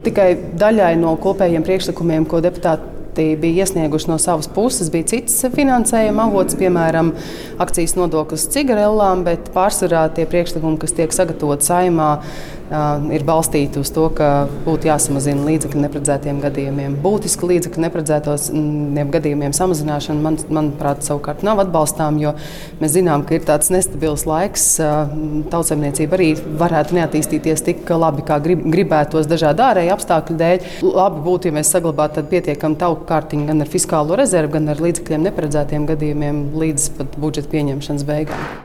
Tikai daļai no kopējiem priekšlikumiem, ko deputāti bija iesnieguši no savas puses, bija cits finansējuma avots, piemēram, akcijas nodoklis cigarellām, bet pārsvarā tie priekšlikumi, kas tiek sagatavoti Saeimā, ir balstīti uz to, ka būtu jāsamazina līdzekļu neparedzētiem gadījumiem. Būtiski līdzekļu neparedzētos gadījumiem samazināšana, manuprāt, savukārt nav atbalstām, jo mēs zinām, ka ir tāds nestabils laiks. Tautsaimniecība arī varētu neattīstīties tik labi, kā gribētos dažādu ārēju apstākļu dēļ. Labi būtu, ja mēs saglabātu tādu pietiekamu tauku kārtiņu gan ar fiskālo rezervu, gan ar līdzekļiem neparedzētiem gadījumiem līdz pat budžeta pieņemšanas beigām.